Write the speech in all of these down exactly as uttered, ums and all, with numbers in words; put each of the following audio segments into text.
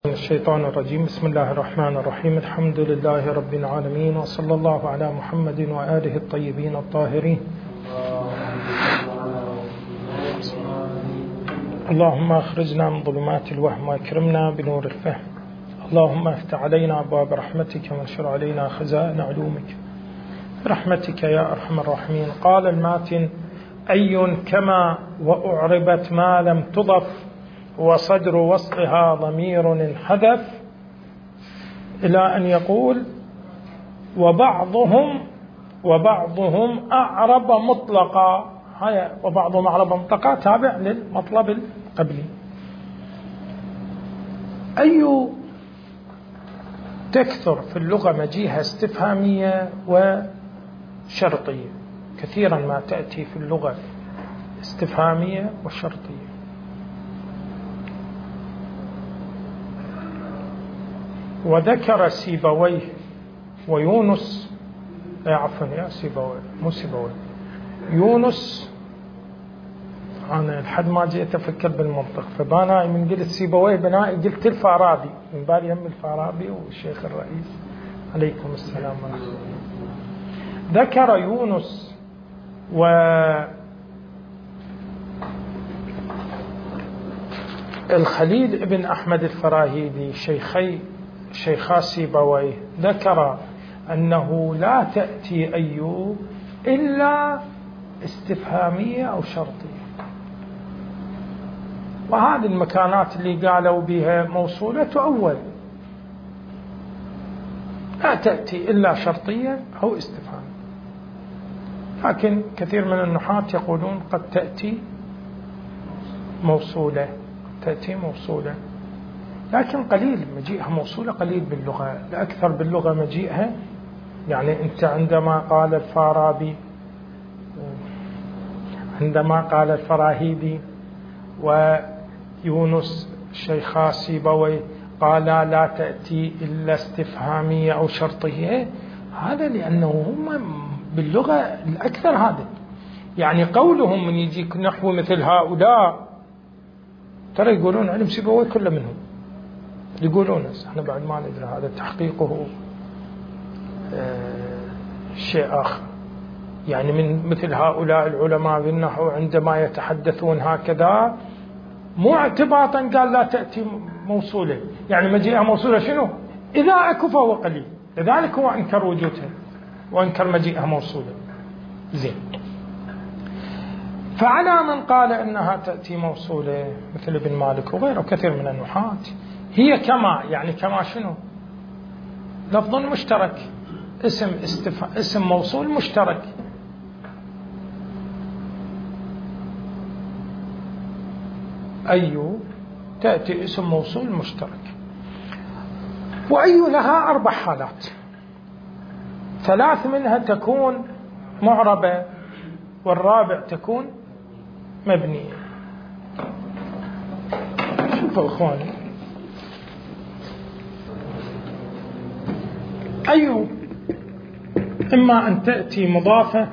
الشيطان الرجيم. بسم الله الرحمن الرحيم. الحمد لله رب العالمين، وصلى الله على محمد وآله الطيبين الطاهرين. اللهم اخرجنا من ظلمات الوهم واكرمنا بنور الفهم. اللهم افتح علينا أبواب رحمتك وانشر علينا خزائن علومك برحمتك يا أرحم الراحمين. قال الماتن: أي كما وأعربت ما لم تضف، وصدر وصلها ضمير انحذف، إلى أن يقول: وبعضهم وبعضهم أعرب مطلقا. هاي وبعضهم أعرب مطلقا تابع للمطلب القبلي. أي تكثر في اللغة مجيئها استفهامية وشرطية، كثيرا ما تأتي في اللغة استفهامية وشرطية. وذكر سيبويه ويونس عفوا يا سيبويه مو سيبويه يونس، أنا لحد ما جيت أفكر بالمنطق، فبانا من قلت سيبويه بنائي قلت الفارابي، من بالي هم الفارابي والشيخ الرئيس عليكم السلام ورحمة الله. ذكر يونس و الخليل ابن أحمد الفراهيدي شيخي شيخا سيبويه ذكر أنه لا تأتي أي إلا استفهامية أو شرطية، وهذه المكانات اللي قالوا بها موصولة تؤول، لا تأتي إلا شرطية أو استفهام. لكن كثير من النحاة يقولون قد تأتي موصولة تأتي موصولة لكن قليل مجيئها موصولة، قليل باللغة. الأكثر باللغة مجيئها، يعني أنت عندما قال الفارابي، عندما قال الفراهيدي ويونس شيخا سيبويه قال لا تأتي إلا استفهامية أو شرطية، هذا لأنه هم باللغة الأكثر هذا. يعني قولهم من يجيك نحو مثل هؤلاء، ترى يقولون علم سيبويه كله منهم، يقولون احنا بعد ما ندري، هذا تحقيقه آه شيء آخر. يعني من مثل هؤلاء العلماء بالنحو عندما يتحدثون هكذا مو اعتباطا قال لا تأتي موصولة، يعني مجيئها موصولة شنو؟ إذا أكو فهو قليل، لذلك هو أنكر وجودها وأنكر مجيئها موصولة. زين، فعلى من قال إنها تأتي موصولة مثل ابن مالك وغيره كثير من النحاة، هي كما، يعني كما شنو؟ لفظ مشترك، اسم استف... اسم موصول مشترك. أي تأتي اسم موصول مشترك. وأي لها أربع حالات، ثلاث منها تكون معربة والرابع تكون مبنية. شوفوا إخواني، أي إما أن تأتي مضافة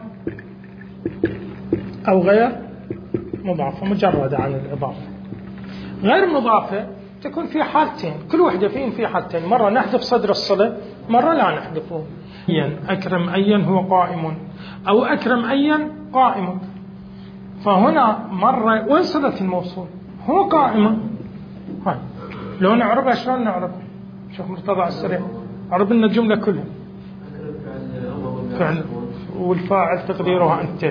أو غير مضافة، مجرد عن الإضافة. غير مضافة تكون في حالتين، كل واحدة فيهم في حالتين، مرة نحذف صدر الصلة، مرة لا نحذفه. أكرم أيا هو قائم، أو أكرم أيا قائم. فهنا مرة وين صلة الموصول؟ هو قائم. هاي لو نعربها شلون نعربها؟ شوف مرتضى على السريع عرب لنا الجملة كلها. فعل والفاعل تقديرها أنت،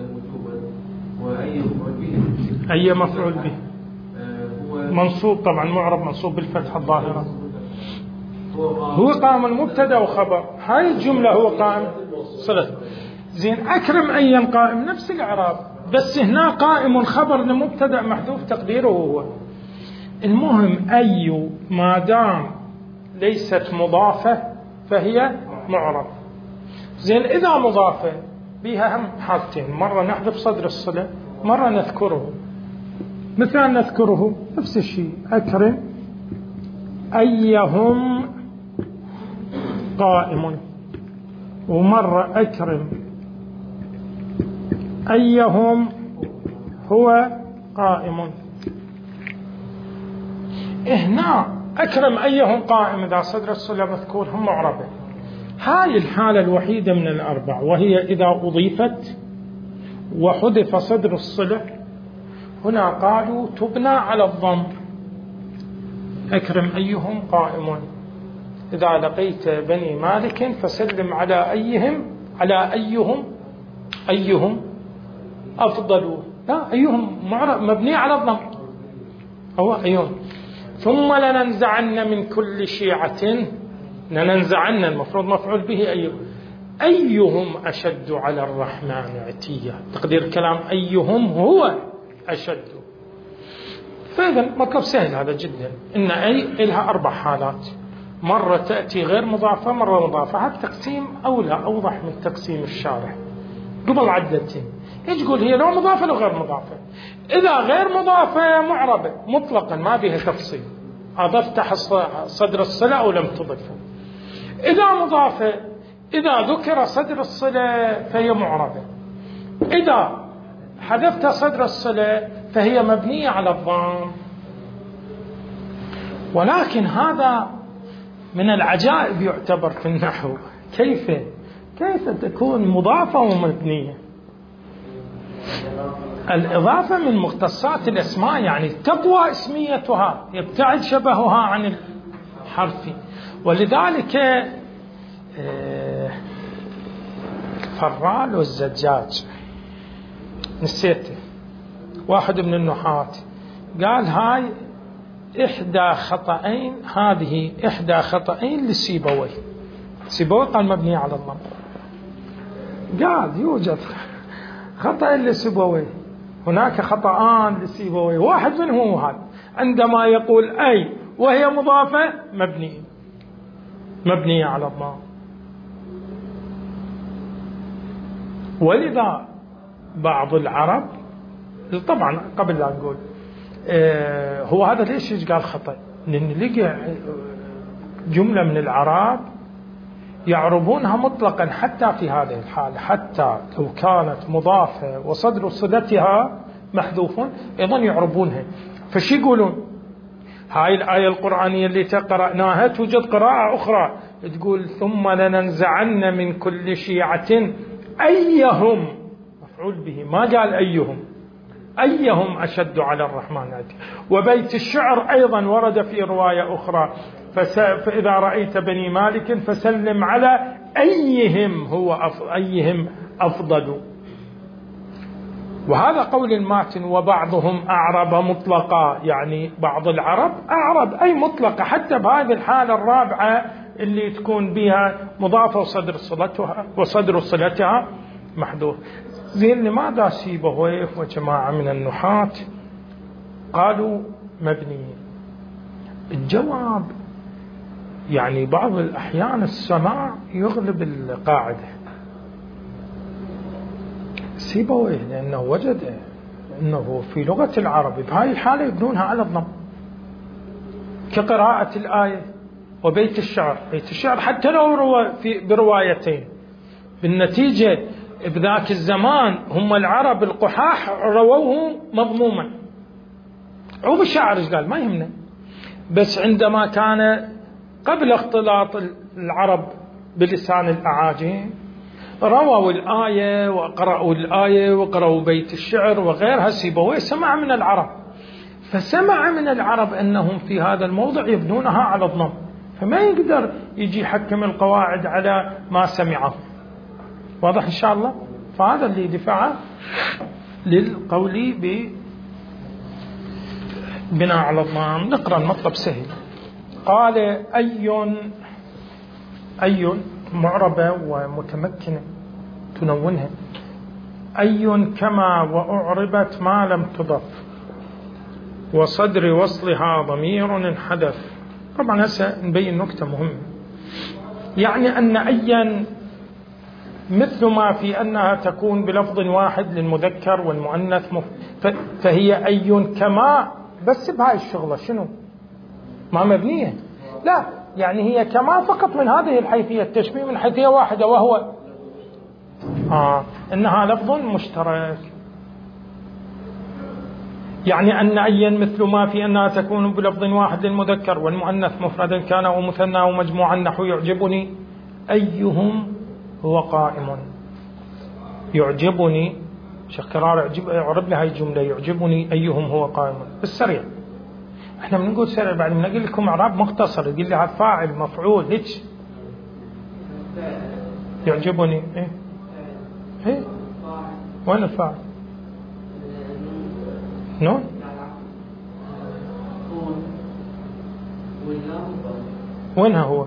أي مفعول به منصوب، طبعا معرب منصوب بالفتحة الظاهرة. هو قائم المبتدا وخبر، هاي الجملة هو قائم صلة. زين، أكرم أيا قائم نفس الإعراب، بس هنا قائم خبر لمبتدا محذوف تقديره هو. المهم أي ما دام ليست مضافة فهي معرب. زين، إذا مضافة بها هم حالتين، مرة نحذف صدر الصلة، مرة نذكره. مثال نذكره نفس الشيء، أكرم أيهم قائم، ومرة أكرم أيهم هو قائم. هنا أكرم أيهم قائم إذا صدر الصلة مذكور هم معربة. هاي الحالة الوحيدة من الأربع، وهي إذا أضيفت وحذف صدر الصلة، هنا قالوا تبنى على الضم. أكرم أيهم قائم، إذا لقيت بني مالك فسلم على أيهم على أيهم أيهم أفضل. لا، أيهم مبني على الضم، هو أيهم. ثم لننزعن من كل شيعة، لننزعن المفروض مفعول به أيهم، أيهم أشد على الرحمن عتيا، تقدير كلام أيهم هو أشد. فإذا مطلب سهل هذا جدا، إن أي إلها أربع حالات، مرة تأتي غير مضافة، مرة مضافة. هذا التقسيم أولى أوضح من تقسيم الشارح قبل عدتين. ايش يقول؟ هي لو مضافة لو غير مضافة. إذا غير مضافة معربة مطلقا ما بها تفصيل، أضفت صدر الصلة أو لم تضفه. إذا مضافة إذا ذكر صدر الصلة فهي معربة، إذا حذفت صدر الصلة فهي مبنية على الضم. ولكن هذا من العجائب يعتبر في النحو، كيف كيف تكون مضافة ومبنية؟ الإضافة من مختصات الأسماء، يعني تقوى اسميتها، يبتعد شبهها عن الحرف. ولذلك فرال والزجاج نسيته، واحد من النحاة قال هاي إحدى خطأين، هذه إحدى خطأين لسيبويه. سيبويه قال مبني على الضم، قال يوجد خطأ لسيبويه، هناك خطأان لسيبويه، واحد منهم هذا عندما يقول أي وهي مضافة مبني مبنية على الضم. ولذا بعض العرب، طبعا قبل لا نقول آه هو هذا ليش قال خطأ، لأن لقى جملة من العرب يعربونها مطلقا حتى في هذه الحالة، حتى لو كانت مضافة وصدر صلتها محذوف أيضا يعربونها. فش يقولون؟ هاي الآية القرآنية اللي قرأناها توجد قراءة أخرى تقول ثم لننزعن من كل شيعة أيهم، مفعول به، ما قال أيهم، أيهم أشد على الرحمن عتيا. وبيت الشعر أيضا ورد في رواية أخرى فإذا رأيت بني مالك فسلم على أيهم هو أفضل، أيهم أفضل. وهذا قول الماتن. وبعضهم أعرب مطلقا، يعني بعض العرب أعرب أي مطلقة حتى بهذه الحالة الرابعة اللي تكون بها مضافة وصدر صلتها وصدر صلتها محذوف. زين، لماذا سيبويه وجماعة من النحاة قالوا مبني؟ الجواب يعني بعض الأحيان السماع يغلب القاعدة. سيبويه لأنه وجد أنه في لغة العرب بهذه الحالة يبنونها على الضم، كقراءة الآية وبيت الشعر. بيت الشعر حتى لو روى في بروايتين، بالنتيجة بذاك الزمان هم العرب القحاح رووه مضموما. عوب الشاعر ايش قال؟ ما يهمنا، بس عندما كان قبل اختلاط العرب بلسان الأعاجم رووا الآية وقرأوا الآية وقرأوا بيت الشعر وغيرها. سيبويه سمع من العرب، فسمع من العرب أنهم في هذا الموضع يبنونها على الضم، فما يقدر يجي يحكم القواعد على ما سمعه. واضح إن شاء الله؟ فهذا اللي دفع للقول ببناء على الضم. نقرأ المطلب سهل. قال أي أي معربة ومتمكنة تنونها. أي كما وأعربت ما لم تضف وصدر وصلها ضمير انحذف. طبعا هسه نبين نكتة مهمة، يعني أن أيا مثل ما في أنها تكون بلفظ واحد للمذكر والمؤنث فهي أي كما، بس بهاي الشغلة شنو؟ ما مبنية، لا، يعني هي كما فقط من هذه الحيثية، التشبيه من حيثية واحدة، وهو آه إنها لفظ مشترك. يعني أن أيا مثل ما في أنها تكون بلفظ واحد للمذكر والمؤنث مفردا كان أو مثنى أو مجموعا، نحو يعجبني أيهم هو قائم. يعجبني شيخ كرار يعجب أعرب لي هاي الجملة، يعجبني أيهم هو قائم بالسريع. احنا بنقول سريع بعد ما نقول لكم إعراب مختصر، يقول لي هذا فاعل مفعول هيك. يعجبني إيه إيه وين الفاعل؟ نون وينها هو؟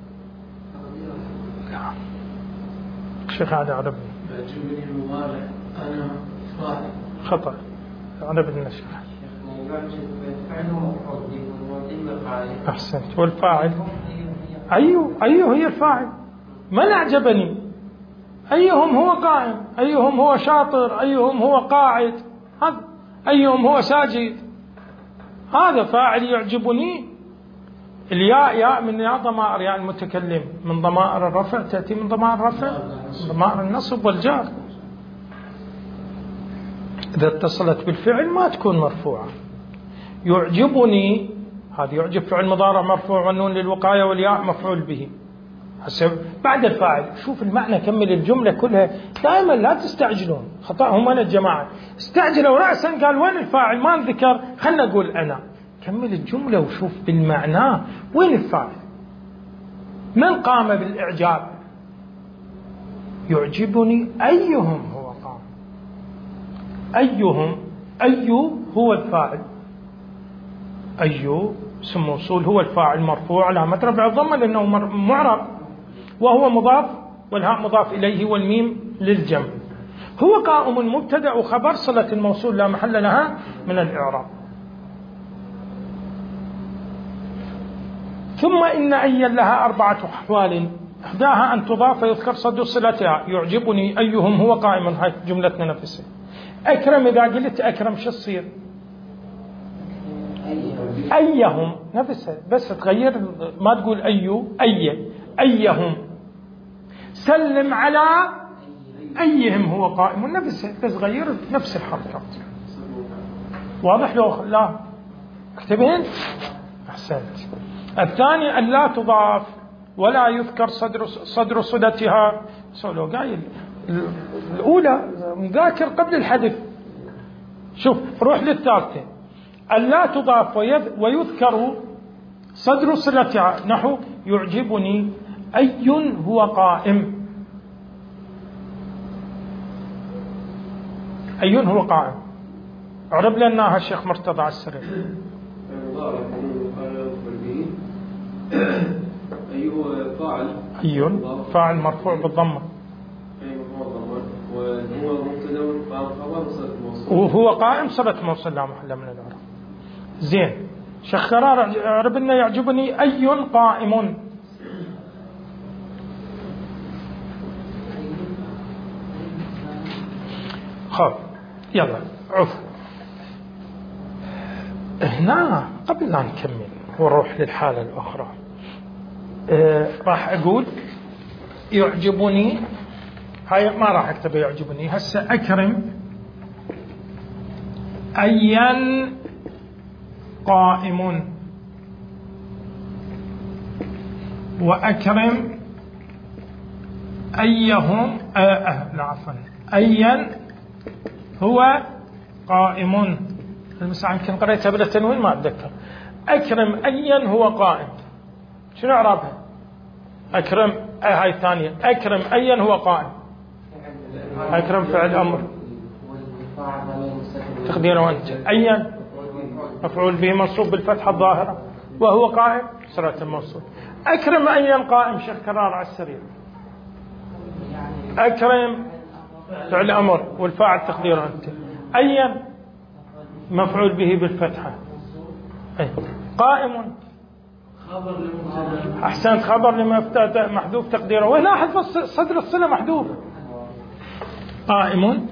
لا شيخ هذا عربي يعجبني المضارع أنا فاعل خطأ عربي النشر. أحسنت. والفاعل أيوه أيوه هي الفاعل. من أعجبني أيهم هو قائم، أيهم هو شاطر، أيهم هو قاعد، هذا أيهم هو ساجد، هذا فاعل يعجبني. الياء ياء من ياء ضمائر ياء المتكلم، من ضمائر الرفع تأتي من ضمائر الرفع ضمائر النصب والجر. إذا اتصلت بالفعل ما تكون مرفوعة. يعجبني هذا يعجب فعل مضارع مرفوع والنون للوقاية والياء مفعول به. بعد الفاعل شوف المعنى، كمل الجملة كلها. دائما لا تستعجلون، خطأهم أنا الجماعة استعجلوا رأسا قال وين الفاعل ما ذكر، خلنا نقول أنا. كمل الجملة وشوف بالمعنى وين الفاعل، من قام بالإعجاب. يعجبني أيهم هو قام، أيهم أي هو الفاعل، أي اسم موصول هو الفاعل مرفوع علامة رفعه الضمة لأنه معرب وهو مضاف والهاء مضاف إليه والميم للجمع. هو قائم مبتدأ وخبر صلة الموصول لا محل لها من الإعراب. ثم إن أيا لها أربعة أحوال، إحداها أن تضاف ويذكر صدر صلتها. يعجبني أيهم هو قائم، هاي جملتنا نفسها. أكرم إذا قلت أكرم شو تصير؟ أيهم نفسها، بس تغير ما تقول أيو أي أيهم. سلم على أيهم هو قائم نفسها، بس غير نفس الحركات. واضح لو لا اكتبين؟ أحسنت. الثاني أن لا تضاف ولا يذكر صدر صدر صلتها. سولو قايل الأولى مذاكر قبل الحذف. شوف روح للثالثة، أن لا تضاف ويذكر صدر صلتها، نحو يعجبني أي هو قائم. أي هو قائم عرب لنا الشيخ مرتضى عسري. أيوه فاعل أي فاعل مرفوع بالضمة وهو قائم صلة موصل لا محل من الإعراب. زين شيخ قرار عربنا يعجبني أي قائم. خب يلا عف هنا قبل لا نكمل ونروح للحالة الأخرى. آه راح أقول يعجبني، هاي ما راح أكتب يعجبني هسه. أكرم أيا قائم، وأكرم أيهم آه آه لا عفوا أيا هو قائم. المساعة يمكن قريتها بلا تنوين ما أتذكر. أكرم أيا هو قائم، شنو إعرابها؟ أكرم آه هاي الثانية، أكرم أيا هو قائم. أكرم فعل أمر تقديره أنت، أيا مفعول به منصوب بالفتحة الظاهرة وهو قائم صلة الموصول. أكرم أيا قائم شيخ كرار على السريع. أكرم فعل أمر والفاعل تقديره أنت، أيا مفعول به بالفتحة. أي. قائم أحسنت خبر لما محذوف تقديره، ولاحظ صدر الصلة محذوف. قائم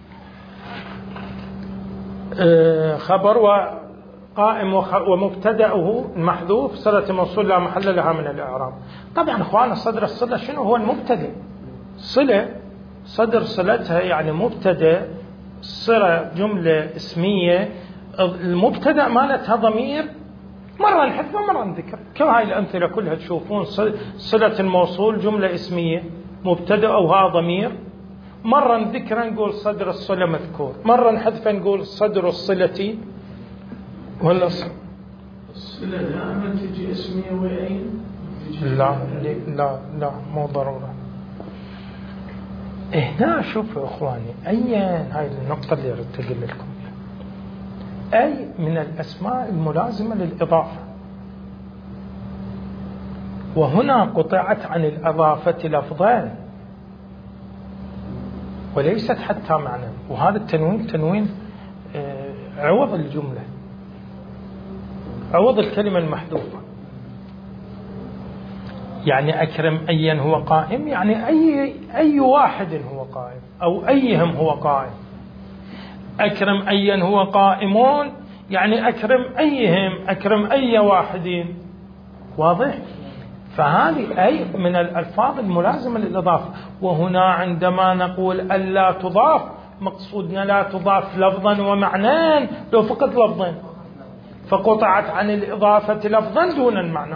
خبر وقائم ومبتدأه محذوف صلة موصول لا محل لها من الإعراب. طبعا أخوانا صدر الصلة شنو هو المبتدأ؟ صلة صدر صلتها يعني مبتدأ، صلة جملة اسمية المبتدأ مالتها ضمير مرة نحذف ومرة نذكر، كما هاي الأمثلة كلها تشوفون صلة الموصول جملة اسمية مبتدأ أوها ضمير، مرة نذكر نقول صدر الصلة مذكور، مرة نحذف نقول صدر الصلة ولا الصلة دائما تجي اسمية وعين. لا لا لا مو ضرورة. هنا شوفوا إخواني، أي هاي النقطة اللي أردت أقول لكم، أي من الأسماء الملازمة للإضافة، وهنا قطعت عن الإضافة لفظان وليست حتى معنى، وهذا التنوين تنوين عوض الجملة، عوض الكلمة المحذوفة. يعني أكرم أيا هو قائم، يعني أي أي واحد هو قائم أو أيهم هو قائم. أكرم أيا هو قائمون، يعني أكرم أيهم، أكرم أي واحدين. واضح؟ فهذه أي من الألفاظ الملازمة للإضافة. وهنا عندما نقول ألا تضاف، مقصودنا لا تضاف لفظا ومعنى، لو فقط لفظا فقطعت عن الإضافة لفظا دون المعنى.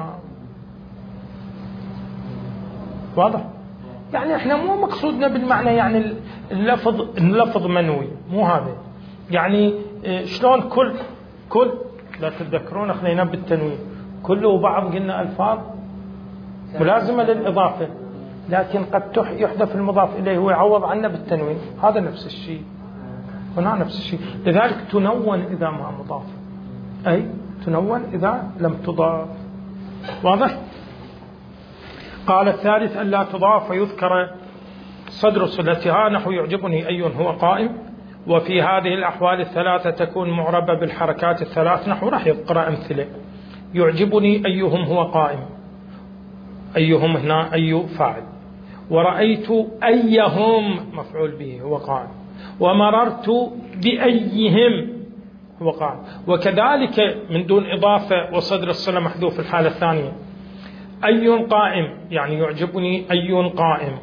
واضح؟ يعني احنا مو مقصودنا بالمعنى يعني اللفظ اللفظ منوي، مو هذا. يعني شلون كل كل لا تتذكرون خلينا بالتنوين، كل وبعض قلنا ألفاظ ملازمة للإضافة، لكن قد يحذف المضاف إليه ويعوض عنه بالتنوين، هذا نفس الشيء، هنا نفس الشيء. لذلك تنون إذا ما مضاف، أي تنون إذا لم تضاف. واضح؟ قال الثالث ألا تضاف ويذكر صدر صلتها، نحو يعجبني أي هو قائم، وفي هذه الأحوال الثلاثة تكون معربة بالحركات الثلاث، نحو راح يذكر أمثلة. يعجبني أيهم هو قائم، أيهم هنا أي فاعل، ورأيت أيهم مفعول به هو قائم، ومررت بأيهم هو قائم. وكذلك من دون إضافة وصدر الصلة محذوف في الحالة الثانية. أي قائم يعني يعجبني أي قائم،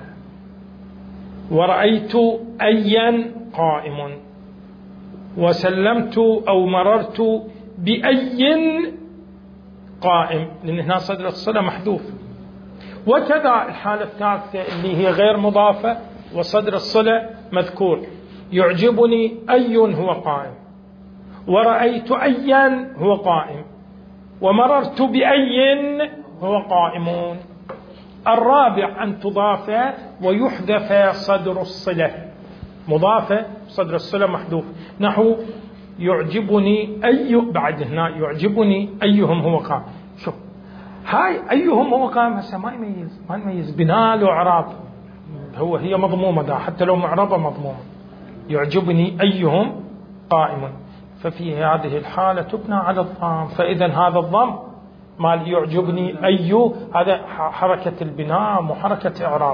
ورأيت أيا قائم، وسلمت أو مررت بأي قائم، لأن هنا صدر الصلة محذوف. وكذا الحالة الثالثة اللي هي غير مضافة وصدر الصلة مذكور، يعجبني أي هو قائم، ورأيت أيا هو قائم، ومررت بأي هو قائمون. الرابع أن تضاف ويحذف صدر الصلة، مضافة صدر الصلة محذوف، نحو يعجبني أي، بعد هنا يعجبني أيهم هو قائم. شوف هاي أيهم هو قائم هسه ما يميز ما يميز بناء وإعراب، هو هي مضمومة دا حتى لو معربة مضمومة. يعجبني أيهم قائم، ففي هذه الحالة تبنى على الضم، فإذا هذا الضم مال يعجبني أي هذا حركة البناء وحركة إعراب،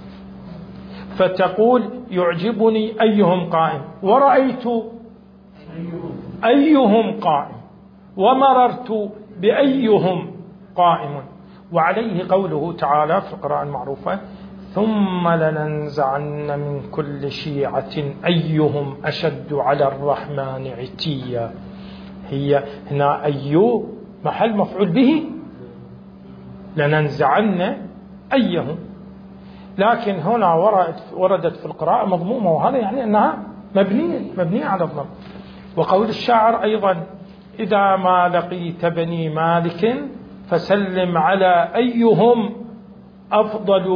فتقول يعجبني أيهم قائم، ورأيت أيهم قائم، ومررت بأيهم قائم. وعليه قوله تعالى في القراءة المعروفة ثم لننزعن من كل شيعة أيهم أشد على الرحمن عتيا. هي هنا أي محل مفعول به، لننزعن أيهم، لكن هنا وردت في القراءة مضمومة، وهذا يعني أنها مبنية مبنية على الضم. وقول الشاعر أيضا إذا ما لقيت بني مالك فسلم على أيهم أفضل.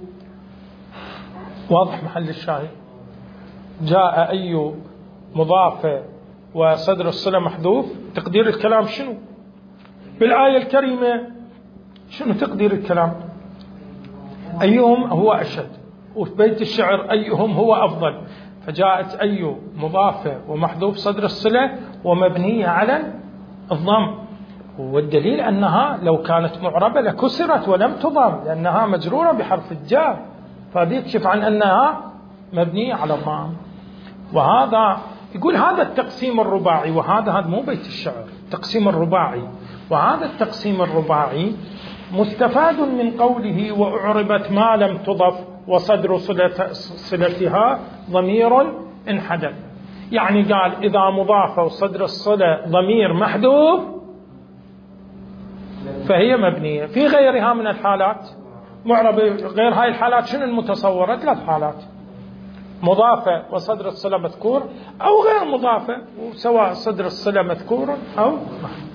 واضح محل الشاهد؟ جاء أي مضافة وصدر الصلة محذوف، تقدير الكلام شنو بالآية الكريمة؟ شنو تقدير الكلام؟ أيهم هو أشد، وفي بيت الشعر أيهم هو أفضل، فجاءت أي مضافة ومحذوف صدر الصلة ومبنية على الضم. والدليل أنها لو كانت معربة لكسرت ولم تضم، لأنها مجرورة بحرف الجر، فهذه يكشف عن أنها مبنية على الضم. وهذا يقول هذا التقسيم الرباعي، وهذا هذا مو بيت الشعر، التقسيم الرباعي، وهذا التقسيم الرباعي مستفاد من قوله وأعربت ما لم تضف وصدر صلتها ضمير انحدث. يعني قال إذا مضافة وصدر الصلة ضمير محذوف فهي مبنية. في غيرها من الحالات معربة. غير هاي الحالات شنو المتصورة؟ ثلاث حالات: مضافة وصدر الصلة مذكور، أو غير مضافة وسواء صدر الصلة مذكور أو محذوف.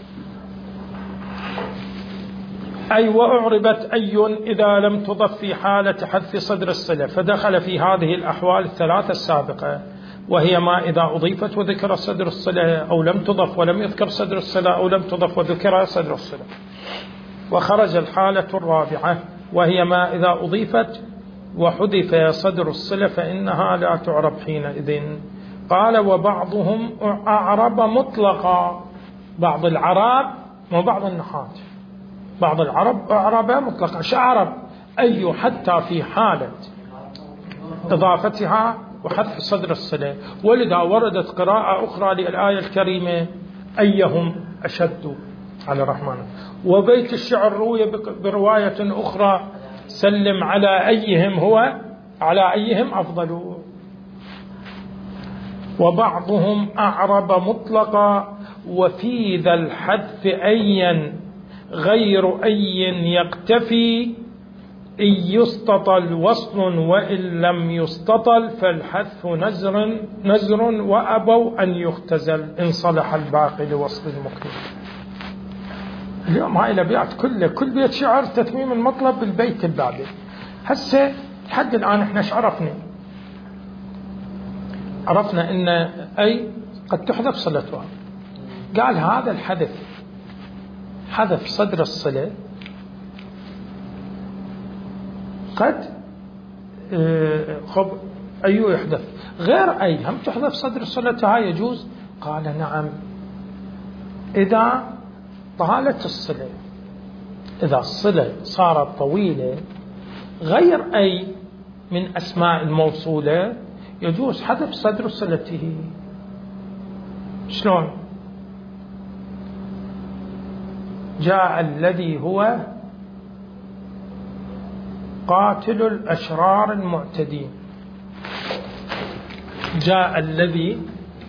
أي وأعربت أي إذا لم تضف في حالة حذف صدر الصلة، فدخل في هذه الأحوال الثلاثة السابقة، وهي ما إذا أضيفت وذكر صدر الصلة، أو لم تضف ولم يذكر صدر الصلة، أو لم تضف وذكر صدر الصلة. وخرج الحالة الرابعة وهي ما إذا أضيفت وحذف صدر الصلة فإنها لا تعرب حينئذ. قال وبعضهم أعرب مطلقا، بعض العرب وبعض النحاة، بعض العرب أعرب مطلقا. شعرب أي حتى في حالة إضافتها وحذف صدر الصلة. ولذا وردت قراءة أخرى للآية الكريمة أيهم أشد على الرحمن. وبيت الشعر روي برواية أخرى سلم على أيهم هو على أيهم أفضل. وبعضهم أعرب مطلقا، وفي ذا الحذف أيا غير أي يقتفي، إن يستطل وصل وإن لم يستطل فالحذف نزر نزر وأبوا أن يختزل إن صلح الباقي لوصل المكتوب. اليوم هاي الأبيات كله كل بيت شعر تتميم المطلب بالبيت البابي. هسه لحد الآن احنا ايش عرفنا؟ عرفنا إن أي قد تحذف صلتها. قال هذا الحذف حذف صدر الصلة قد خب أيو يحذف غير أي هم تحذف صدر الصلة هاي يجوز. قال نعم إذا طالت الصلة، إذا الصلة صارت طويلة غير أي من أسماء الموصولة يجوز حذف صدر صلته. شلون؟ جاء الذي هو قاتل الأشرار المعتدين. جاء الذي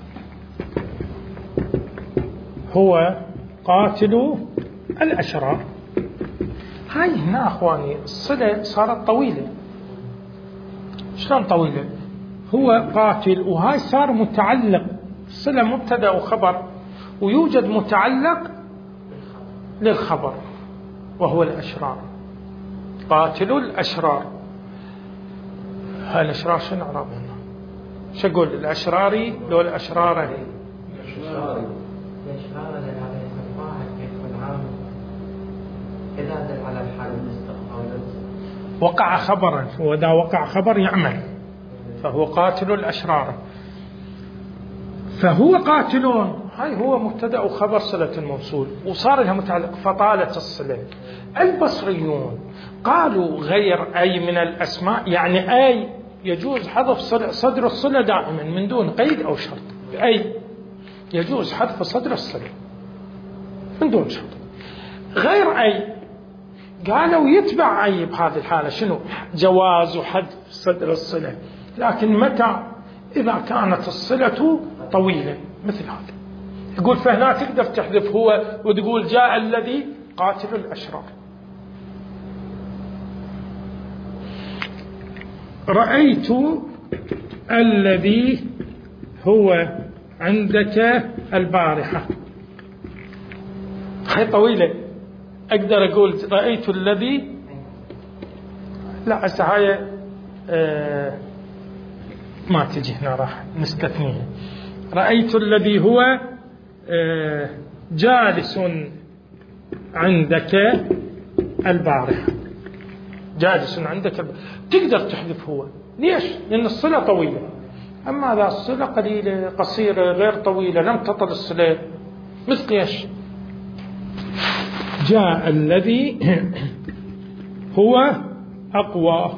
هو قاتل الأشرار. هاي هنا أخواني الصلة صارت طويلة. شلون طويلة؟ هو قاتل وهاي صار متعلق، الصلة مبتدأ وخبر، ويوجد متعلق للخبر وهو الأشرار. قاتل الأشرار. هاي الأشرار شنو نعرفها؟ شو أقول؟ الأشراري لو الأشراري وقع خبرا، وإذا وقع خبر يعمل، فهو قاتل الأشرار. فهو قاتلون هاي هو مبتدأ وخبر صلة الموصول وصار لها متعلق فطالت الصلة. البصريون قالوا غير أي من الأسماء، يعني أي يجوز حذف صدر الصلة دائما من دون قيد أو شرط. أي يجوز حذف صدر الصلة من دون شرط. غير أي قالوا يتبع أي بهذه الحالة شنو؟ جواز حذف صدر الصلة، لكن متى؟ إذا كانت الصلة طويلة مثل هذا. يقول فهنا تقدر تحذف هو وتقول جاء الذي قاتل الأشرار. رأيت الذي هو عندك البارحة. هاي طويلة، أقدر أقول رأيت الذي، لا هسه هاي آه ما تجي هنا، راح نستثنيها. رأيت الذي هو آه جالس عندك البارحة. جالس عندك البارحة. تقدر تحذف هو. ليش؟ لأن الصلة طويلة. أما إذا الصلة قليلة قصيرة غير طويلة لم تطل الصلة، مثل إيش؟ جاء الذي هو أقوى.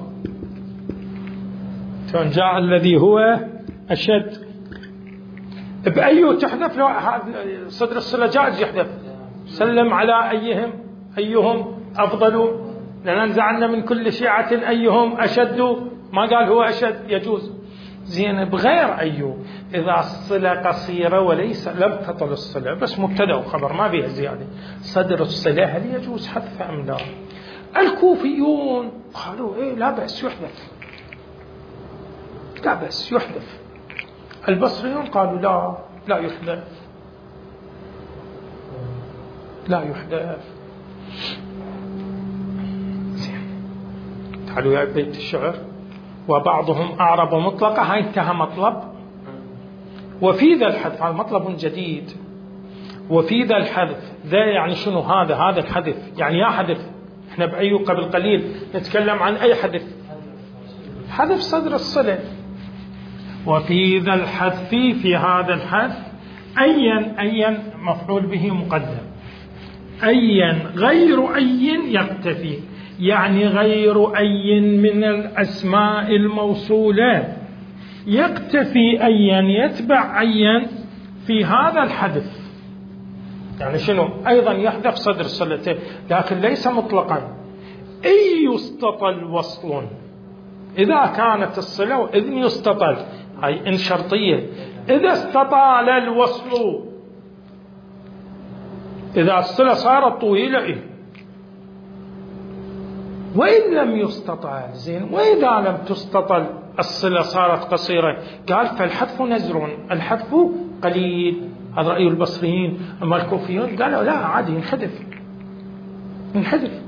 جاء الذي هو أشد. بأيه تحذف؟ لو صدر الصلة جائز يحذف. سلم على أيهم أيهم أفضل، لننزعنا من كل شيعة أيهم أشد. ما قال هو أشد، يجوز. زين بغير أيه إذا الصلة قصيرة وليس لم تطل الصلة بس مبتدأ وخبر ما بها زيادة، صدر الصلة هل يجوز حذفه أم لا؟ الكوفيون قالوا إيه لا بأس يحذف، لا بأس يحذف. البصريون قالوا لا لا يحذف، لا يحذف. تعالوا يا بيت الشعر. وبعضهم أعرب مطلقة، هاي انتهى مطلب. وفي ذا الحذف، هذا مطلب جديد. وفي ذا الحذف، ذا يعني شنو؟ هذا هذا الحذف يعني يا حذف. احنا بأي قبل قليل نتكلم عن أي حذف؟ حذف صدر الصلة. وفي ذا الحذف، في هذا الحذف أيا أيا مفعول به مقدم، أيا غير أي يقتفي، يعني غير أي من الأسماء الموصولة يقتفي أيا يتبع أيا في هذا الحذف. يعني شنو؟ أيضا يحذف صدر صلته لكن ليس مطلقا. إن يستطل وصل، إذا كانت الصلة وإذن يستطل، هاي إن شرطية، إذا استطال الوصل، إذا الصلة صارت طويلة إيه؟ وإن لم يستطل زين، وإذا لم تستطل الصلة صارت قصيرة، قال فالحذف نزر، الحذف قليل. هذا رأي البصريين. أما الكوفيون قالوا لا عادي ينحذف، ينحذف.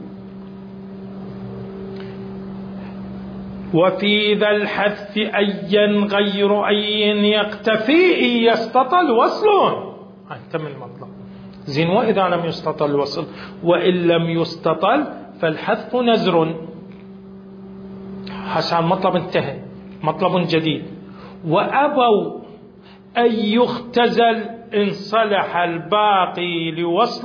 وفي ذا الحذف أيا غير أي يقتفي إن يستطل وصل، تم المطلب زين. وإذا لم يستطل وصل، وإن لم يستطل فالحذف نزر. هسه المطلب انتهى، مطلب جديد. وأبوا أن يختزل إن صلح الباقي لوصل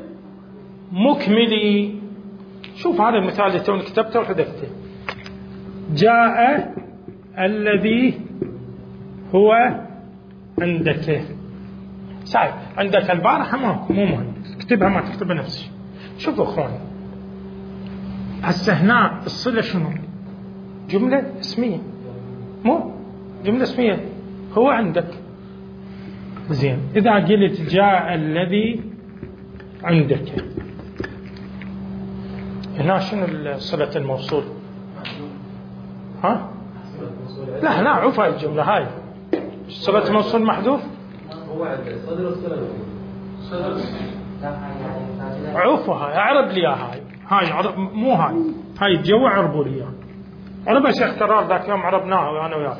مكمل. شوف هذا المثال اللي توني كتبته وحذفته. جاء الذي هو عندك، صحيح عندك البارحة ماكو، مو مهم تكتبها ما تكتبها نفسي. شوفوا اخواني، هسه هنا الصلة شنو؟ جملة اسمية، مو جملة اسمية. هو عندك زين. إذا قلت جاء الذي عندك، هنا شنو صلة الموصول؟ ها؟ لا هنا عفا الجملة هاي صلة الموصول محذوف. هو عنده صدر الصلة، صدر عفا هاي اعرب لي هاي هاي عرب مو هاي هاي الجو عربوا لي اياها. عرب يا شيخ ترى ذاك يوم عربناها وانا وياك.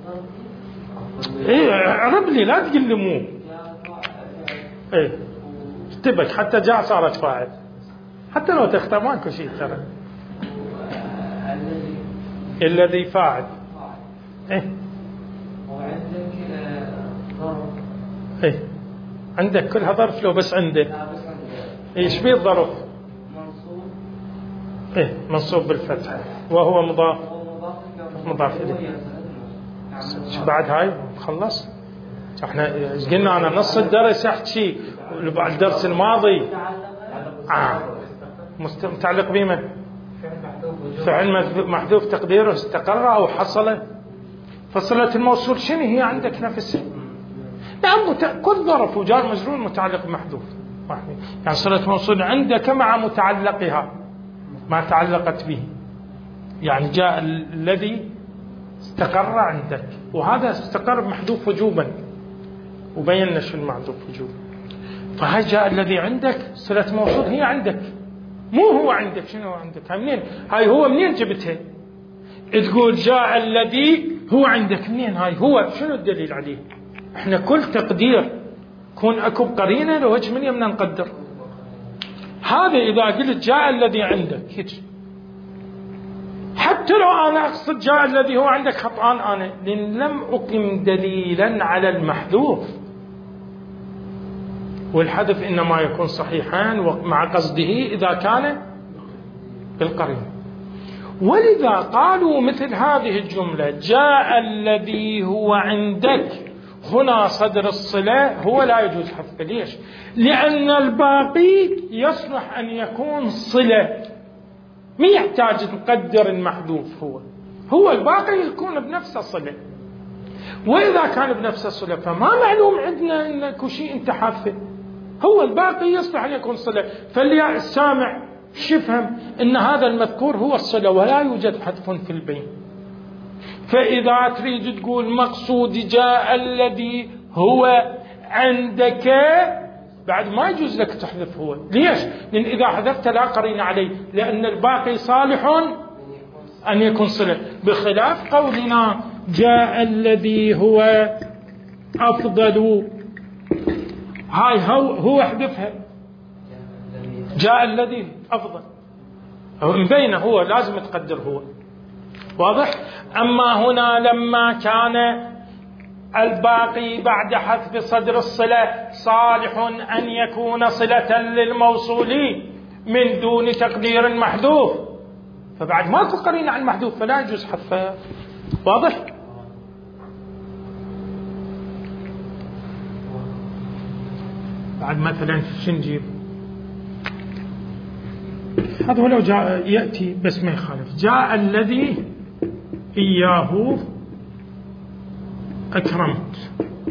ايه عرب لي لا تقول لي مو. ايه اشتبك حتى جاء صارت فاعل، حتى لو تختار ماكو شيء ترى. الذي فاعل. ايه وعندك ظرف. ايه عندك كلها ظرف لو بس عنده. ايش بيه الظرف؟ منصوب. ايه منصوب بالفتحة وهو مضاف مضاف اليه. شو بعد هاي خلص؟ احنا ايش قلنا؟ انا نص الدرس احكي بعد الدرس الماضي آه. متعلق بمن؟ فعل محذوف تقديره استقر او حصل. فصلة الموصول شنو هي عندك نفسها؟ نعم كل ظرف وجار مجرور متعلق بمحذوف، يعني صلة الموصول عندك مع متعلقها ما تعلقت به. يعني جاء الذي استقر عندك، وهذا استقر محذوف وجوبا وبينا شو المحذوف وجوبا. فهاي جاء الذي عندك صلة موصول هي عندك، مو هو عندك. شنو عندك؟ هاي منين؟ هاي هو منين جبتها؟ تقول جاء الذي هو عندك، منين هاي؟ هو شنو الدليل عليه؟ احنا كل تقدير كون اكو قرينه لوجه من يمنا نقدر. هذا اذا قلت جاء الذي عندك هيك، حتى لو انا اقصد جاء الذي هو عندك خطأان انا، لان لم اقم دليلا على المحذوف. والحذف انما يكون صحيحا مع قصده اذا كان بالقرينه. ولذا قالوا مثل هذه الجملة جاء الذي هو عندك، هنا صدر الصلة هو لا يجوز حذفه. ليش؟ لأن الباقي يصلح أن يكون صلة، ما يحتاج نقدر المحذوف. هو هو الباقي يكون بنفس الصلة. وإذا كان بنفس الصلة فما معلوم عندنا أنك شيء أنت حافه، هو الباقي يصلح أن يكون صلة. فالسامع يفهم أن هذا المذكور هو الصلة ولا يوجد حذف في البين. فإذا تريد تقول مقصود جاء الذي هو عندك، بعد ما يجوز لك تحذف هو. ليش؟ لأن إذا حذفت لا قرين عليه، لأن الباقي صالح أن يكون صلة، بخلاف قولنا جاء الذي هو أفضل، هاي هو, هو احذفها، جاء الذي أفضل أو مبينه هو لازم تقدر هو، واضح؟ أما هنا لما كان الباقي بعد حذف صدر الصلة صالح أن يكون صلة للموصول من دون تقدير محذوف، فبعد ماكو قرينة عن المحذوف فلا يجوز حذفه، واضح؟ بعد مثلا شنجيب هذا ولو جاء يأتي بس ما يخالف، جاء الذي إياه أكرمت،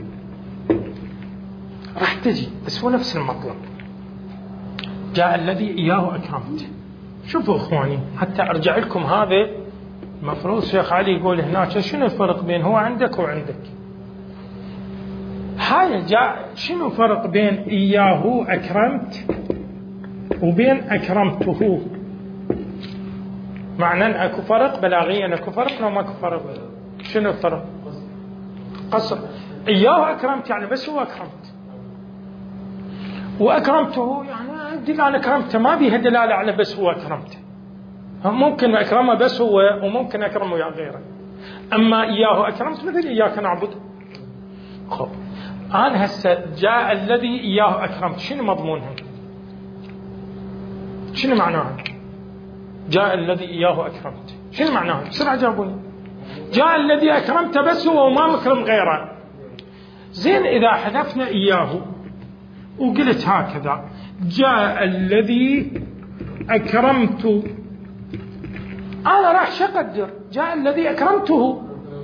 راح تجي بس هو نفس المطلب، جاء الذي إياه أكرمت. شوفوا إخواني حتى أرجع لكم، هذا المفروض شيخ علي يقول هناك شنو الفرق بين هو عندك وعندك. هاي جاء شنو الفرق بين إياه أكرمت وبين أكرمته؟ معنى أن أكو فرق بلاغيا، أكو فرق لو ماكو فرق. شنو الفرق؟ قصر. إياه أكرمت يعني بس هو أكرمت، وأكرمته يعني دلالة أكرمته ما بيها دلالة على بس هو أكرمته، ممكن أكرمه بس هو وممكن أكرمه يا غيره. أما إياه أكرمت مثل إياك نعبد. خب أنا هسه جاء الذي إياه أكرمت، شنو مضمونها؟ شنو معناها؟ جاء الذي إياه أكرمت شنو معناها؟ بسرعة جاوبوني. جاء الذي أكرمت بس هو وما مكرم غيره. زين إذا حذفنا إياه وقلت هكذا جاء الذي أكرمت، أنا راح شقدر جاء الذي أكرمته،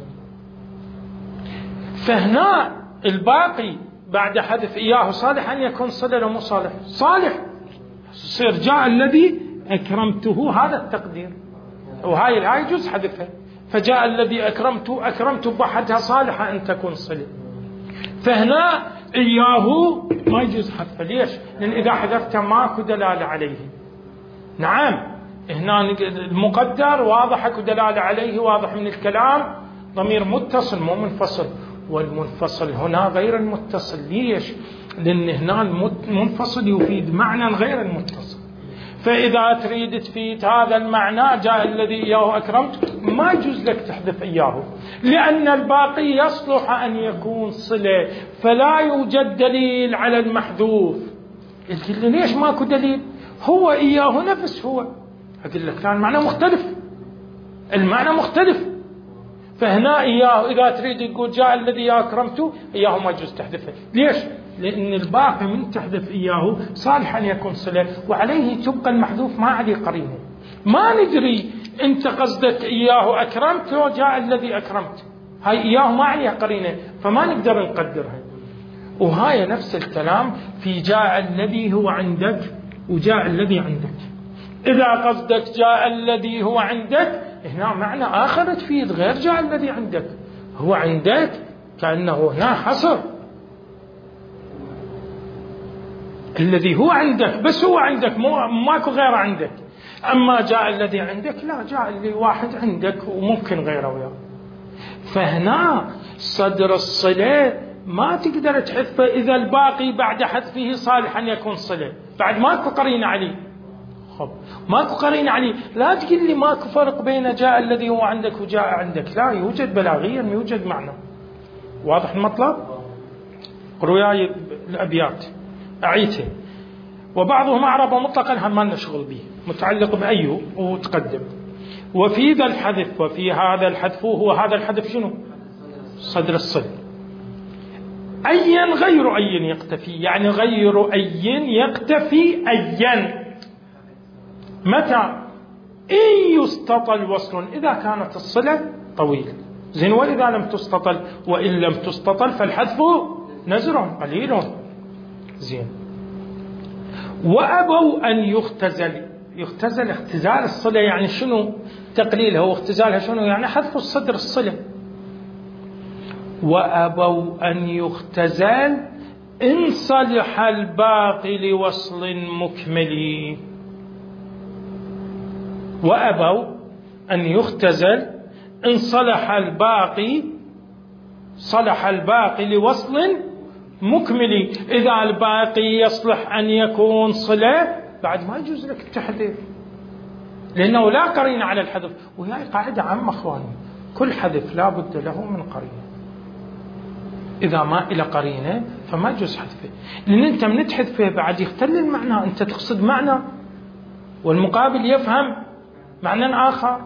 فهنا الباقي بعد حذف إياه صالح أن يكون صلة ولا مو صالح؟ صالح، يصير جاء الذي أكرمته هذا التقدير، وهاي الآية يجوز حذفها. فجاء الذي أكرمته أكرمته بحدها صالحة أن تكون صلة، فهنا إياه ما يجوز حذفه. ليش؟ لأن إذا حذفته ماكو دلالة عليه. نعم هنا المقدر واضح اكو دلالة عليه، واضح من الكلام، ضمير متصل مو منفصل، والمنفصل هنا غير المتصل. ليش؟ لأن هنا المنفصل يفيد معنى غير المتصل، فإذا تريد تفيد هذا المعنى جاء الذي إياه أكرمت ما يجوز لك تحذف إياه، لأن الباقي يصلح أن يكون صلة، فلا يوجد دليل على المحذوف. قلت لي ليش ماكو دليل؟ هو إياه نفس هو. أقول لك كان المعنى مختلف، المعنى مختلف. فهنا إياه إذا تريد تقول جاء الذي أكرمته إياه ما يجوز تحذفه. ليش؟ لأن الباقي من تحذف إياه صالح أن يكون صلة، وعليه تبقى المحذوف ما عليه قرينه. ما ندري أنت قصدك إياه أكرمت لو جاء الذي أكرمت، هاي إياه ما عليه قرينه فما نقدر نقدرها. وهاي نفس الكلام في جاء الذي هو عندك وجاء الذي عندك. إذا قصدك جاء الذي هو عندك هنا معنى آخر تفيد غير جاء الذي عندك، هو عندك كأنه هنا حصر، الذي هو عندك بس هو عندك ماكو غيره عندك. أما جاء الذي عندك لا، جاء اللي واحد عندك وممكن غيره وياه. فهنا صدر الصلة ما تقدر تحذفه إذا الباقي بعد حذفه صالح أن يكون صلة، بعد ماكو قرين عليه. خب ماكو قرين عليه، لا تقول لي ماكو فرق بين جاء الذي هو عندك وجاء عندك، لا يوجد بلاغيا يوجد معنى. واضح المطلب؟ قرؤياي الأبيات أعيته. وبعضهم أعرب مطلقا هم ما لنا شغل به، متعلق بأيه وتقدم. وفي ذا الحذف وفي هذا الحذف، هو هذا الحذف شنو؟ صدر الصلة. أيا غير أي يقتفي، يعني غير أي يقتفي أيا. متى؟ إن يستطل وصل، إذا كانت الصلة طويل. زين وإذا لم تستطل، وإن لم تستطل فالحذف نزر قليل. زين. وأبوا أن يختزل. يختزل اختزال الصلة يعني شنو تقليلها واختزالها شنو؟ يعني حذف الصدر الصلة. وأبوا أن يختزل إن صلح الباقي لوصل مكمل. وأبوا أن يختزل إن صلح الباقي صلح الباقي لوصل مكمل. إذا الباقي يصلح أن يكون صلة بعد ما يجوز لك التحذير، لأنه لا قرينة على الحذف. وهي قاعدة عامة أخواني، كل حذف لا بد له من قرينة. إذا ما إلى قرينة فما يجوز حذفه، لأن أنت من تحذفه بعد يختل المعنى. أنت تقصد معنى والمقابل يفهم معنى آخر.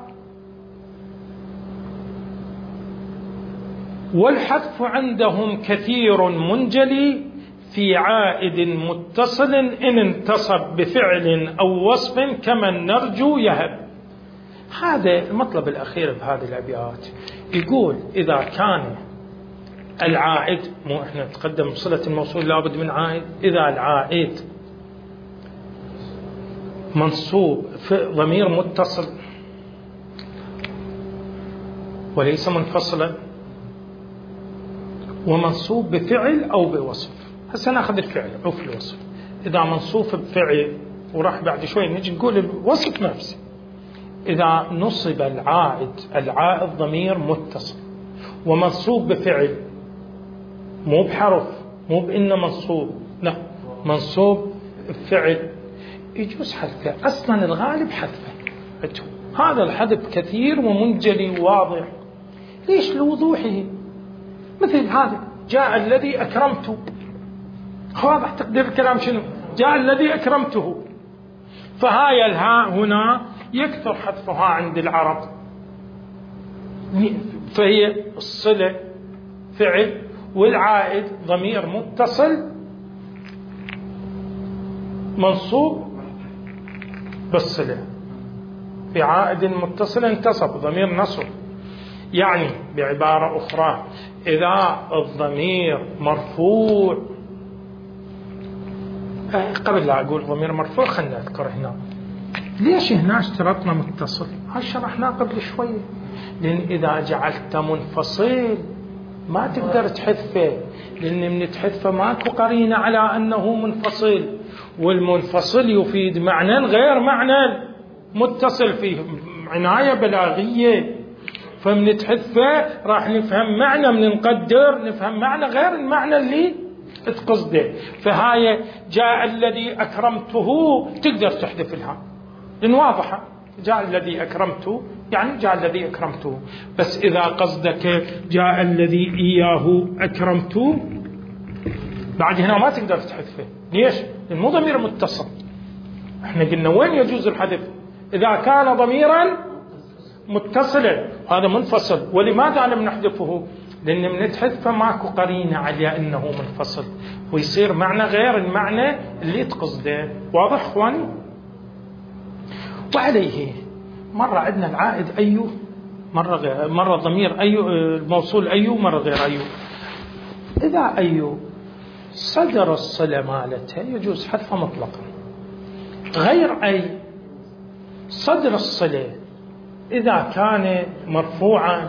والحذف عندهم كثير منجلي في عائد متصل إن انتصب بفعل أو وصف كمن نرجو يهب. هذا المطلب الأخير بهذه الأبيات. يقول إذا كان العائد، مو إحنا تقدم صلة الموصول لابد من عائد، إذا العائد منصوب في ضمير متصل وليس منفصلا ومنصوب بفعل أو بوصف. هسه ناخذ الفعل أو في الوصف. إذا منصوب بفعل وراح بعد شوي نجي نقول الوصف نفسه. إذا نصب العائد العائد ضمير متصل ومنصوب بفعل، مو بحرف، مو بإن منصوب، لا منصوب بفعل، يجوز حذفه. أصلا الغالب حذفه. هذا الحذف كثير ومنجلي وواضح. ليش؟ لوضوحه. مثل هذا جاء الذي أكرمته، واضح تقدير الكلام شنو؟ جاء الذي أكرمته. فهاي الهاء هنا يكثر حذفها عند العرب، فهي الصلة فعل والعائد ضمير متصل منصوب بالصلة. في عائد متصل انتصب ضمير نصب. يعني بعبارة أخرى إذا الضمير مرفوع، قبل لا أقول ضمير مرفوع خلنا أذكر هنا ليش هنا اشترطنا متصل. هاي شرحناه قبل شوية. لأن إذا جعلت منفصل ما تقدر تحذفه، لأن من تحذفه ماكو قرينة على أنه منفصل، والمنفصل يفيد معنى غير معنى متصل، فيه عناية بلاغية. فمن تحذفه راح نفهم معنى، من نقدر نفهم معنى غير المعنى اللي تقصده. فهاي جاء الذي أكرمته تقدر تحذف لها لأن واضحة. جاء الذي أكرمته يعني جاء الذي أكرمته. بس إذا قصدك جاء الذي إياه أكرمته بعد هنا ما تقدر تحذفه. ليش؟ لأن مو ضمير متصل. احنا قلنا وين يجوز الحذف؟ إذا كان ضميرا متصلا، هذا منفصل. ولماذا لم نحذفه؟ لأن من تحذفه ماكو قرينة على أنه منفصل، ويصير معنى غير المعنى اللي تقصده. واضح إخواني؟ وعليه مرة عندنا العائد أيو، مرة غير، مرة ضمير أيو الموصول أيو، مرة غير أيو. إذا أيو صدر الصلة مالتها يجوز حذفها مطلقا. غير أي صدر الصلة إذا كان مرفوعا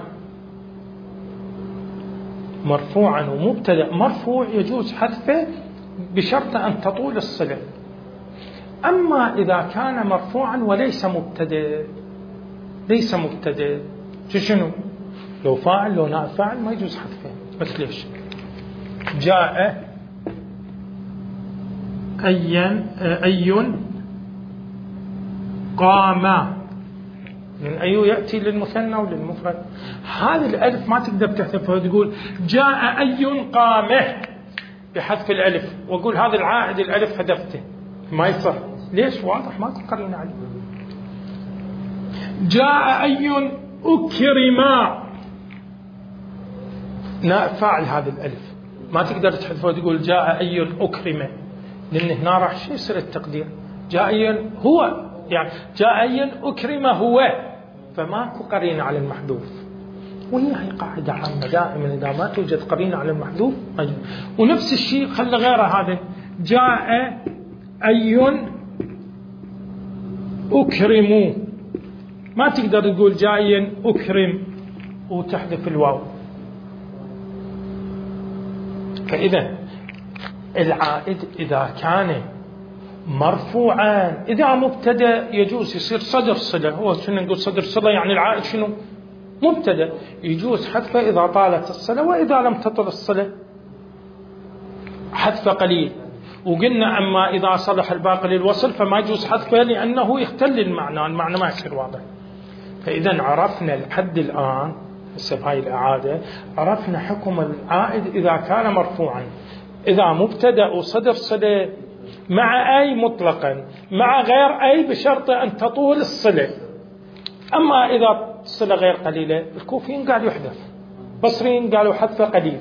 مرفوعا ومبتدأ مرفوع يجوز حذفه بشرط أن تطول الصلة. أما إذا كان مرفوعا وليس مبتدأ، ليس مبتدأ شنو؟ لو فاعل لو نائب فاعل ما يجوز حذفه. بس ليش؟ جاء أيا أي قام، من أيو يأتي للمثنى وللمفرد. هذه الألف ما تقدر تحذفها وتقول جاء أي قامه بحذف الألف، وأقول هذا العائد الألف حذفته، ما يصح. ليش؟ واضح ماكو قرينة عليه. جاء أي أكرم، نائب فاعل هذا الألف ما تقدر تحذفه وتقول جاء أي أكرم، لأن هنا راح شو يصير التقدير؟ جاء أي هو، يعني جاء أي أكرم هو، فماكو قرينة على المحذوف. وهي هي قاعدة عامة دائما إذا ما توجد قرينة على المحذوف. ونفس الشيء خلي غيره هذا، جاء أي أكرموا، ما تقدر تقول جاي أكرم وتحذف الواو. فإذا العائد إذا كان مرفوعا إذا مبتدأ يجوز يصير صدر صلة. هو شنو نقول صدر صلة؟ يعني العائد شنو؟ مبتدأ، يجوز حذفه إذا طالت الصلة، وإذا لم تطل الصلة حذف قليل. وقلنا أما إذا صلح الباقي للوصل فما يجوز حذفه لأنه يختل المعنى، المعنى ما يصير واضح. فإذا عرفنا لحد الآن حسب هاي الإعادة عرفنا حكم العائد إذا كان مرفوعا، إذا مبتدأ وصدر صلة مع أي مطلقا مع غير أي بشرط أن تطول الصلة. أما إذا الصلة غير قليلة الكوفيين قالوا يحذف، بصريين قالوا حذف قليل.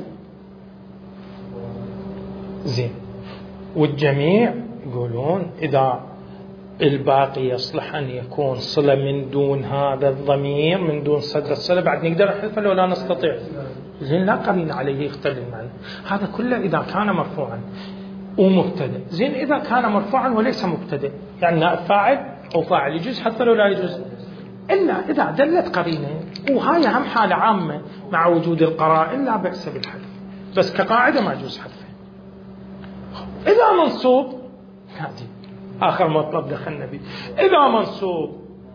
زين. والجميع يقولون إذا الباقي يصلح أن يكون صلة من دون هذا الضمير، من دون صدر الصلة، بعد نقدر نحذفه لو لا نستطيع. زين، لا قرين عليه يختل المعنى. هذا كله إذا كان مرفوعا ومبتدأ. زين، إذا كان مرفوعا وليس مبتدأ يعني نائب فاعل أو فاعل يجوز حتى لو لا يجوز، إلا إذا دلت قرينة. وهاي أهم حالة عامة مع وجود القرائن لا بأس بالحذف، بس كقاعدة ما يجوز حذفه. إذا منصوب، هذه آخر مطلب دخلنا به، إذا منصوب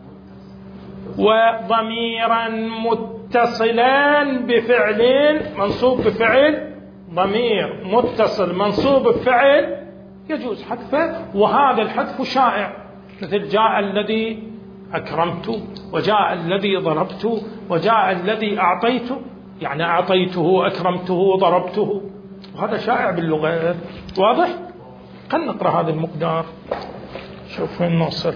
وضميرا متصلا بفعلين، منصوب بفعل، ضمير متصل منصوب بفعل، يجوز حذفه. وهذا الحذف شائع، مثل جاء الذي أكرمت، وجاء الذي ضربت، وجاء الذي أعطيت، يعني أعطيته أكرمته ضربته، وهذا شائع باللغة. واضح؟ خلنا نقرأ هذا المقدار شوف وين نوصل.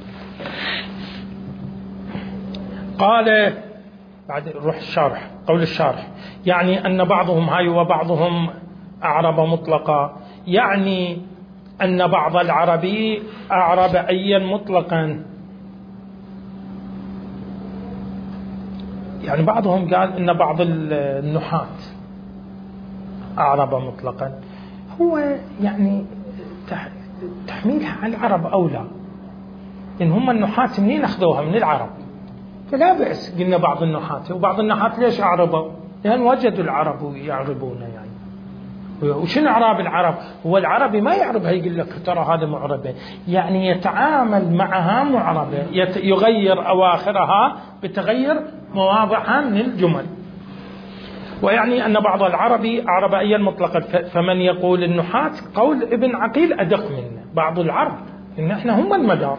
قال بعد نروح الشارح، قول الشارح يعني أن بعضهم هاي وبعضهم أعرب مطلقا، يعني أن بعض العربي أعرب أيا مطلقا. يعني بعضهم قال أن بعض النحاة أعرب مطلقا. هو يعني تحميلها على العرب أولى، إن هم النحاة منين أخذوها؟ من العرب، فلا بأس. قلنا بعض النحاة، وبعض النحاة ليش أعربوا؟ لأن وجدوا العرب يعربون. يعني وشن إعراب العرب؟ هو العربي ما يعربها يقول لك ترى هذا معربة، يعني يتعامل معها معربة، يغير أواخرها بتغير مواضعها من الجمل. ويعني أن بعض العربي أعرب أيا مطلقا، فمن يقول النحاة قول ابن عقيل أدق منه. بعض العرب إن إحنا هم المدار.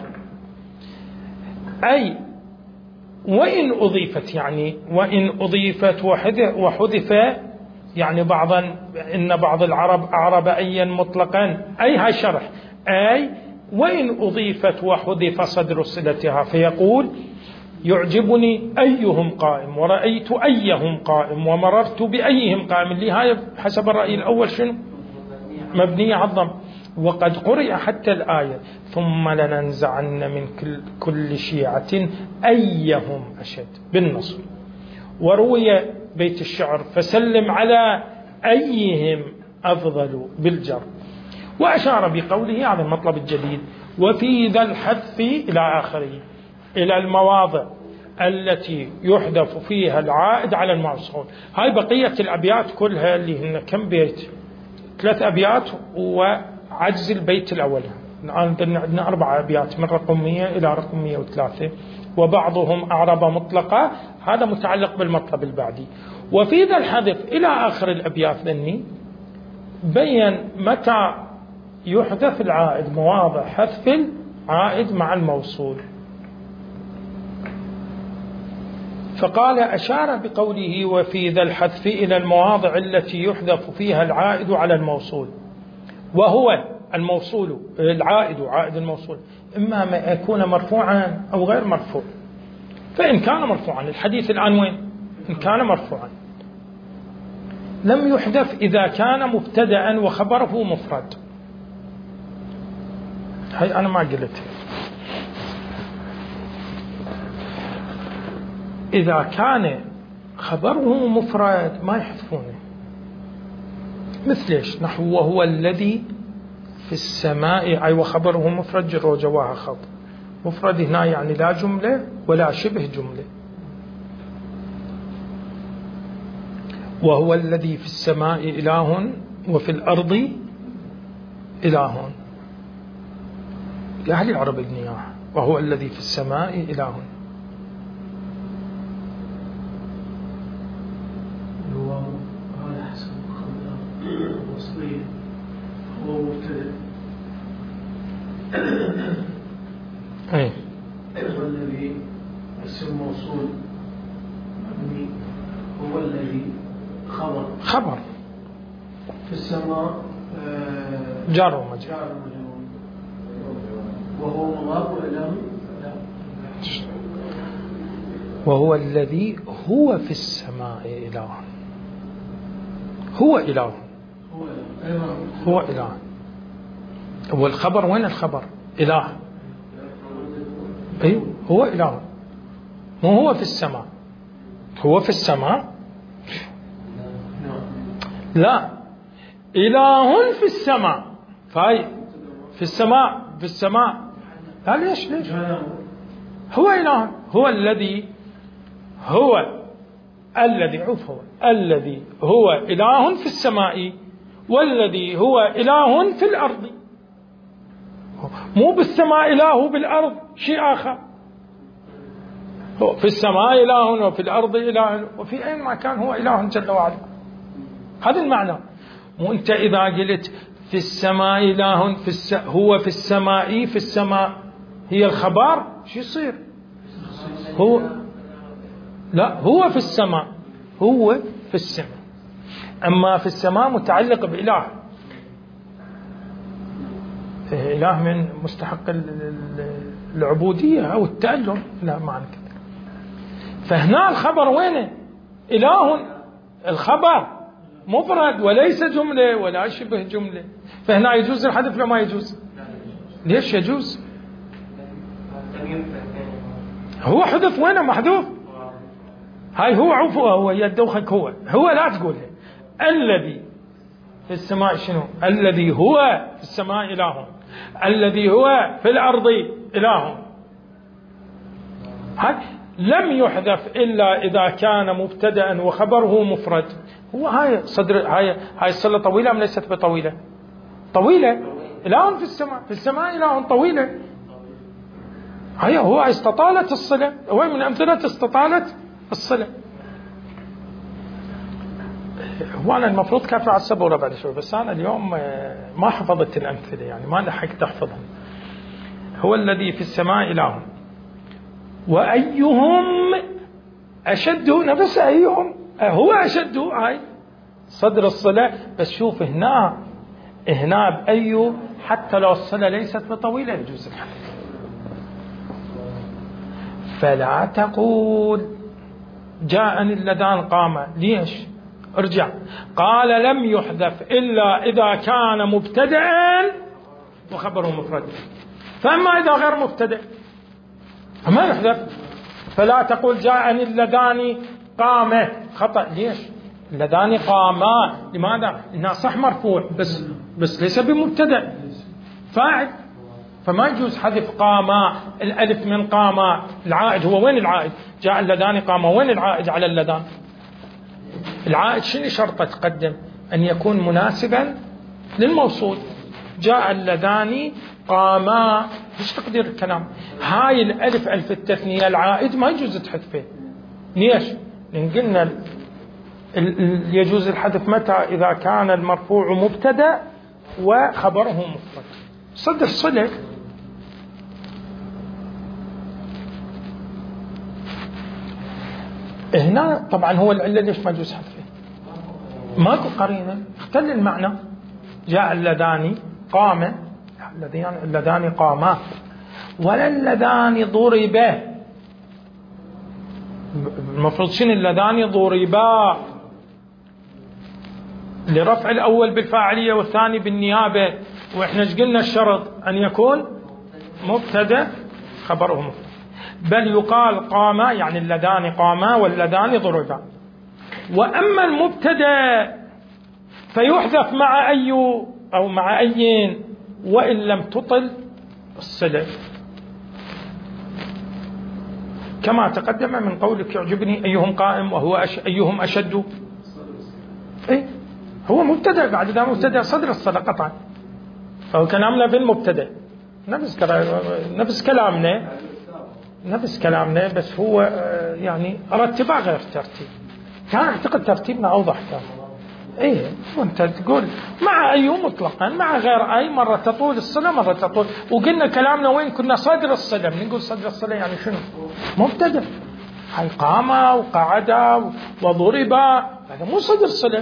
أي وإن أضيفت، يعني وإن أضيفت وحذف، يعني بعضا إن بعض العرب أعرب أيا مطلقا، أي هاي شرح. أي وإن أضيفت وحذف صدر صلتها، فيقول يعجبني أيهم قائم، ورأيت أيهم قائم، ومررت بأيهم قائم. اللي هاي حسب الرأي الأول شنو؟ مبنية على الضم. وقد قرئ حتى الآية ثم لننزعن من كل, كل شيعة أيهم أشد بالنصب. وروي بيت الشعر فسلم على أيهم أفضل بالجر. وأشار بقوله هذا المطلب الجديد وفي ذا الحذف إلى آخره، إلى المواضع التي يحذف فيها العائد على الموصول. هاي بقية الأبيات كلها اللي هن كم بيت؟ ثلاث أبيات وعجز البيت الأول. الآن عندنا أربع أبيات من رقم مية إلى رقم مية وثلاثة، وبعضهم أعرب مطلقة، هذا متعلق بالمطلب البعدي. وفي ذا الحذف إلى آخر الأبيات ذني بين متى يحذف العائد، مواضع حذف العائد مع الموصول. فقال أشار بقوله وفي ذا الحذف إلى المواضع التي يحذف فيها العائد على الموصول، وهو الموصول العائد عائد الموصول إما ما يكون مرفوعا أو غير مرفوع. فإن كان مرفوعا، الحديث الآن وين؟ إن كان مرفوعا لم يحذف إذا كان مبتدأ وخبره مفرد. هاي أنا ما قلت. إذا كان خبره مفرد ما يحذفونه. مثل ايش؟ نحو وهو الذي في السماء، أي وخبره مفرد جر وجواه خط. مفرد هنا يعني لا جملة ولا شبه جملة. وهو الذي في السماء إله وفي الأرض إله. لأهل العرب النياح وهو الذي في السماء إله. هو مبتدأ أي والذي اسم موصول مبني هو الذي خبر خبر في السماء جار ومجرور وهو مضاف إلى وهو الذي هو في السماء إله. هو إله هو إله. والخبر وين الخبر؟ إله. أيوه هو إله. مو هو في السماء. هو في السماء لا إله في السماء. فاي في السماء في السماء لا ليش ليش هو إله. هو الذي هو الذي عوف هو الذي هو إله في السماء والذي هو إله في الأرض. مو بالسماء إله بالأرض شيء آخر. هو في السماء إله وفي الأرض إله وفي أي مكان هو إله جل وعلا. هذا المعنى. مو أنت إذا قلت في السماء إله في الس... هو في السماء في السماء هي الخبر شو يصير؟ هو لا هو في السماء هو في السماء. أما في السماء متعلق بإله. إله من مستحق العبودية أو التأله لا معنى كذا. فهنا الخبر وينه؟ إله. الخبر مفرد وليس جملة ولا شبه جملة. فهنا يجوز الحذف لا ما يجوز؟ ليش يجوز؟ هو حذف وينه محذوف. هاي هو عفوه هو يدوخك هو هو لا تقوله. الذي في السماء شنو؟ الذي هو في السماء إله الذي هو في الأرض إله. هاي لم يحذف إلا إذا كان مبتدأ وخبره مفرد. هو هاي صدر هاي هاي الصلة طويلة أم ليست بطويلة؟ طويلة. إله في السماء في السماء إله طويلة. هاي هو استطالت الصلة. هو من أمثلة استطالت الصلة. هو أنا المفروض كافي على السبورة بعد شوي بس أنا اليوم ما حفظت الأمثلة يعني ما لحقت أحفظهم. هو الذي في السماء إله وأيهم أشد نفس أيهم هو أشد هاي صدر الصلة. بس شوف هنا هنا بأيه حتى لو الصلة ليست بطويلة يجوز الحديث. فلا تقول جاءني اللذان قام. ليش؟ ارجع. قال لم يحذف إلا إذا كان مبتدأ وخبره مفرد. فأما إذا غير مبتدأ فما يحذف. فلا تقول جاءني اللذان قام. خطأ. ليش؟ اللذان قاما. لماذا؟ إنها صح مرفوع بس بس ليس بمبتدأ فاعل. فما يجوز حذف قاما. الألف من قاما العائد هو وين العائد؟ جاء اللذان قاما وين العائد على اللذان؟ العائد شنو شرطه تقدم؟ أن يكون مناسبا للموصول. جاء اللذان قاما. ايش تقدير الكلام؟ هاي الألف ألف التثنية العائد ما يجوز تحذفه. ليش؟ لأن قلنا يجوز الحذف متى؟ إذا كان المرفوع مبتدأ وخبره مفرد. صدر صلة. هنا طبعا هو العلة ليش ما يجوز حذفه؟ ماكو قرينة اختل المعنى. جاء اللذان قام اللذان قاما ولا اللذان ضربا. المفروض شنو اللذان ضربا لرفع الأول بالفاعلية والثاني بالنيابة. وإحنا قلنا الشرط أن يكون مبتدأ خبره مفرد. بل يقال قاما يعني اللذان قاما واللذان ضربا. وأما المبتدأ فيحذف مع أي أو مع أي وإن لم تطل الصلة، كما تقدم من قولك يعجبني أيهم قائم وهو أش... أيهم أشد. إيه؟ هو مبتدأ، بعد ذا مبتدأ صدر الصلاة قطعا، فهو كلامنا في المبتدأ نفس نفس كلامنا نفس كلامنا بس هو يعني رتبه غير ترتيب. كان أعتقد ترتيبنا أوضح كان. إيه وأنت تقول مع أي مطلقا مع غير أي، مرة تطول الصلاة مرة تطول. وقلنا كلامنا وين كنا صدر الصلاة، بنقول صدر الصلاة يعني شنو؟ مبتدأ، هاي قام وقعد وضرب، هذا مو صدر الصلاة.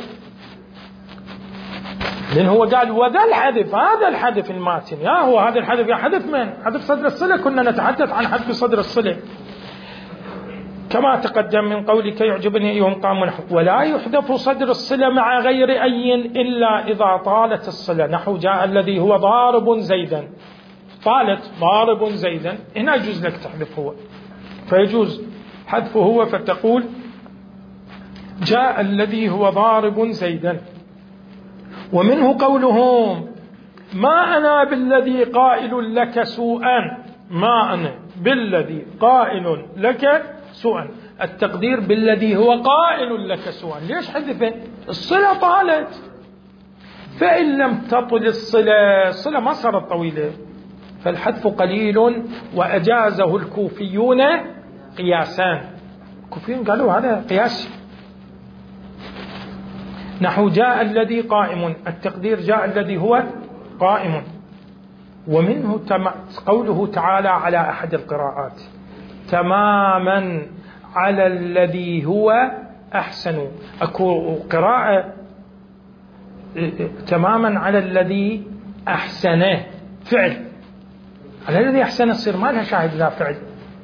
لأن هو قال وذا الحذف، هذا الحذف الماتن، يا هو هذا الحذف، يا حذف من؟ حذف صدر الصلة. كنا نتحدث عن حذف صدر الصلة كما تقدم من قولك يعجبني أيهم قام ونحو. ولا يحذف صدر الصلة مع غير أي إلا إذا طالت الصلة، نحو جاء الذي هو ضارب زيدا، طالت ضارب زيدا، هنا يجوز لك تحذف هو، فيجوز حذفه هو، فتقول جاء الذي هو ضارب زيدا. ومنه قولهم ما أنا بالذي قائل لك سوءا، ما أنا بالذي قائل لك سوءا، التقدير بالذي هو قائل لك سوءا. ليش حذفه؟ الصلة طالت، فإن لم تطل الصلة، الصلة ما صارت طويلة، فالحذف قليل. وأجازه الكوفيون قياسان، الكوفيون قالوا هذا قياس، نحو جاء الذي قائم، التقدير جاء الذي هو قائم. ومنه قوله تعالى على أحد القراءات تماما على الذي هو أحسن، أكو قراءة تماما على الذي أحسنه فعل، على الذي أحسن يصير ما لها شاهد ذا فعل،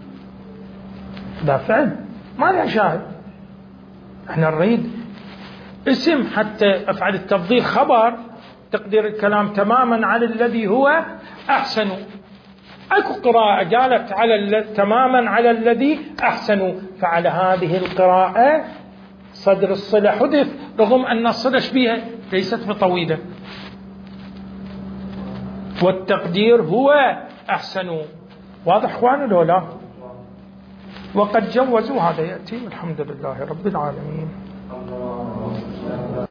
ذا فعل ما لها شاهد. احنا نريد اسم حتى أفعل التفضيل خبر، تقدير الكلام تماما على الذي هو أحسن. أكو قراءة قالت على تماما على الذي أحسن، فعلى هذه القراءة صدر الصلة حذف، رغم أن الصلة شبيهة ليست بطويلة، والتقدير هو أحسن. واضح اخواني لو لا؟ وقد جوزوا هذا، يأتي والحمد لله رب العالمين.